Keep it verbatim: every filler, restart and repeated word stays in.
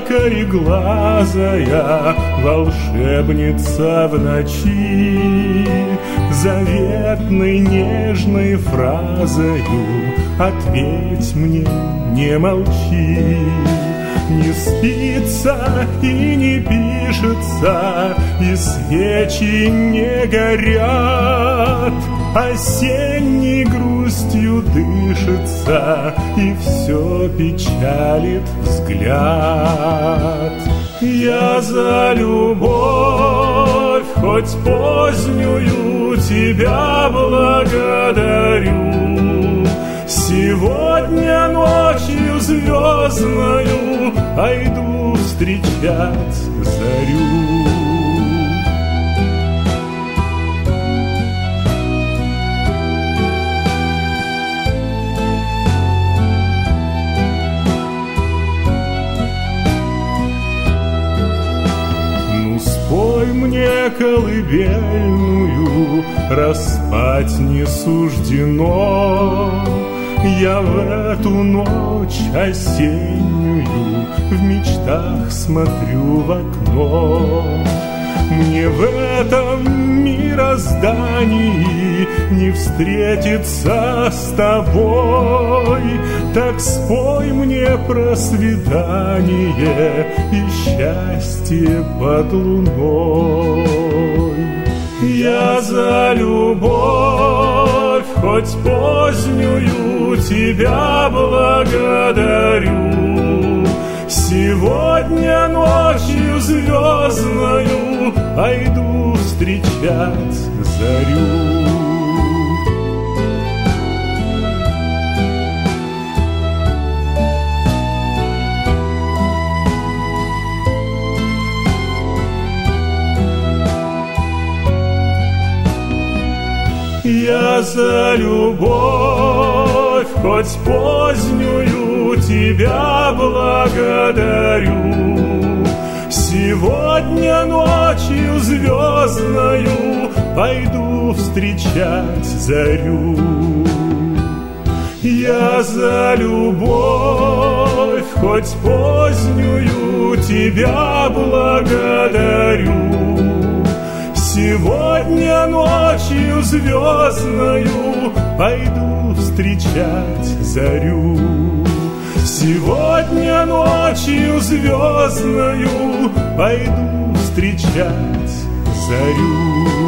кореглазая волшебница в ночи, заветной нежной фразою ответь мне, не молчи. Не спится и не пишется, и свечи не горят, осенней грустью дышится, и все печалит взгляд. Я за любовь, хоть позднюю, тебя благодарю. Сегодня ночью звездною пойду встречать зарю. Ну, спой мне колыбельную, распать не суждено. Я в эту ночь осеннюю в мечтах смотрю в окно. Мне в этом мироздании не встретиться с тобой. Так спой мне про свидание и счастье под луной. Я за любовь, хоть позднюю, тебя благодарю. Сегодня ночью звездною пойду встречать зарю. Я за любовь, хоть позднюю, тебя благодарю. Сегодня ночью звездною пойду встречать зарю. Я за любовь, хоть позднюю, тебя благодарю. Сегодня ночью звездною пойду встречать зарю. Сегодня ночью звездною пойду встречать зарю.